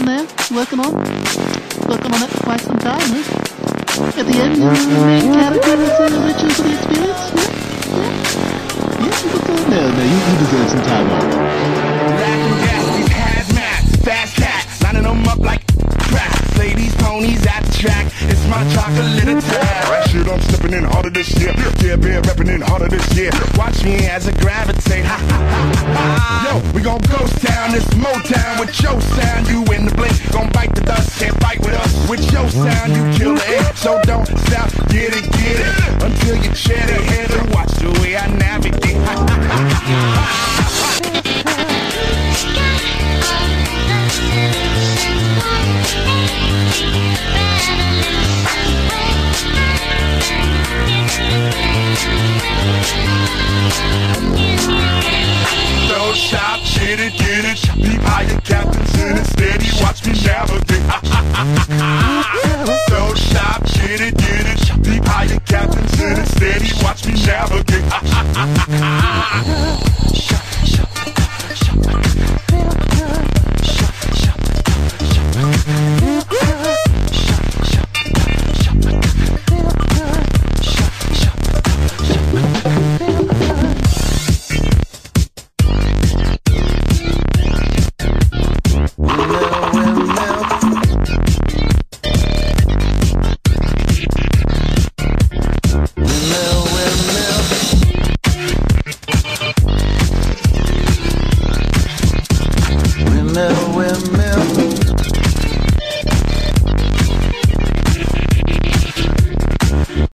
there, working on it for quite some time, huh? At the end, your main character was riches for the experience, yeah? Yeah, you look good. No, you deserve some time off. Laughing gas, these hazmats, fast cats, lining them up like crap. Play these ponies at the track, it's my chocolate attack. Shit, I'm stepping in harder this year. Yeah, bear repping in harder this year. Watch me as I gravitate. Ha ha ha ha. Yo, we gon' ghost town, this Motown with your sound. You in the blink, gon' bite the dust, can't fight with us. With your sound,